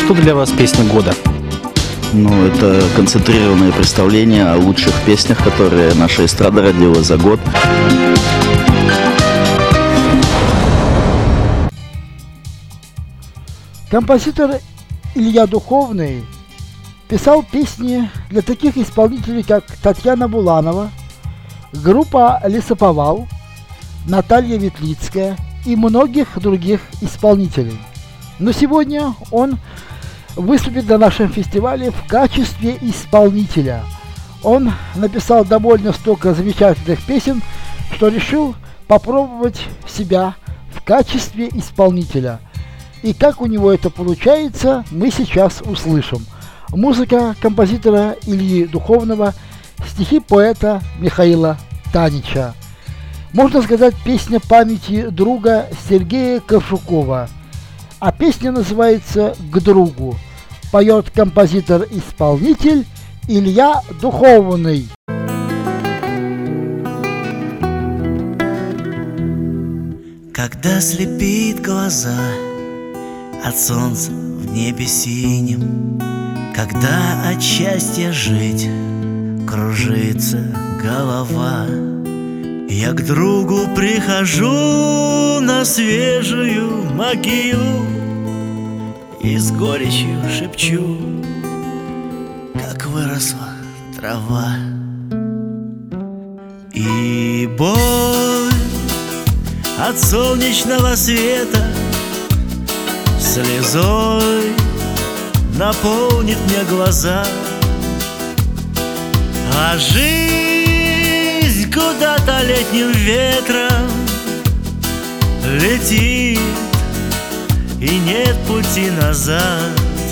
Что для вас песня года? Ну, это концентрированное представление о лучших песнях, которые наша эстрада родила за год. Композитор Илья Духовный писал песни для таких исполнителей, как Татьяна Буланова, группа «Лесоповал», Наталья Ветлицкая и многих других исполнителей. Но сегодня он выступит на нашем фестивале в качестве исполнителя. Он написал довольно столько замечательных песен, что решил попробовать себя в качестве исполнителя. И как у него это получается, мы сейчас услышим. Музыка композитора Ильи Духовного, стихи поэта Михаила Танича. Можно сказать, песня памяти друга Сергея Ковшукова. А песня называется «К другу». Поет композитор-исполнитель Илья Духовный. Когда слепит глаза от солнца в небе синем, когда от счастья жить кружится голова, я к другу прихожу на свежую могилу и с горечью шепчу, как выросла трава. И боль от солнечного света слезой наполнит мне глаза, а жизнь куда-то летним ветром летит, и нет пути назад.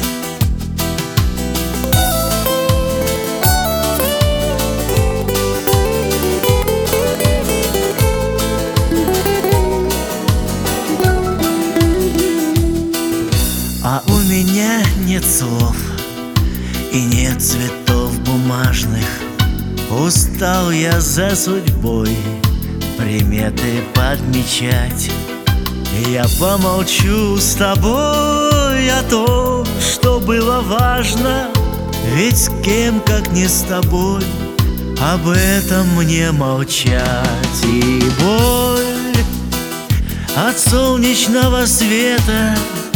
А у меня нет слов и нет цветов бумажных. Устал я за судьбой приметы подмечать. Я помолчу с тобой о том, что было важно, ведь с кем, как не с тобой, об этом мне молчать. И боль от солнечного света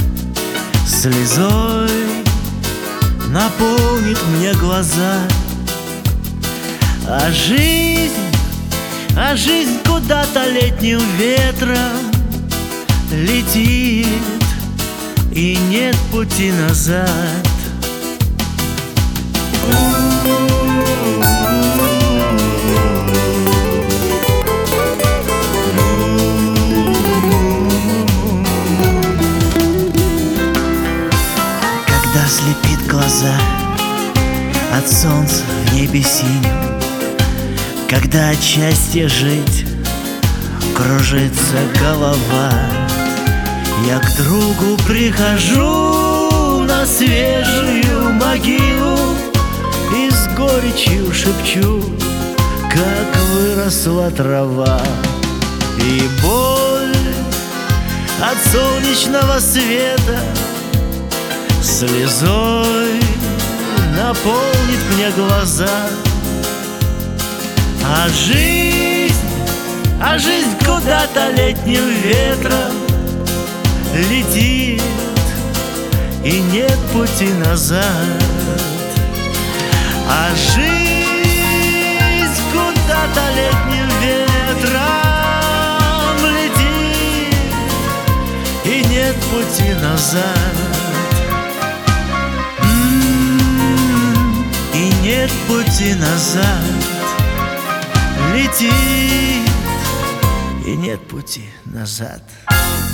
слезой наполнит мне глаза, а жизнь куда-то летним ветром летит, и нет пути назад. Когда слепит глаза от солнца в небе синем, когда от счастья жить кружится голова, я к другу прихожу на свежую могилу и с горечью шепчу, как выросла трава. И боль от солнечного света слезой наполнит мне глаза, а жизнь куда-то летним ветром летит, и нет пути назад. А жизнь куда-то летним ветром летит, и нет пути назад. И нет пути назад. Летит, и нет пути назад.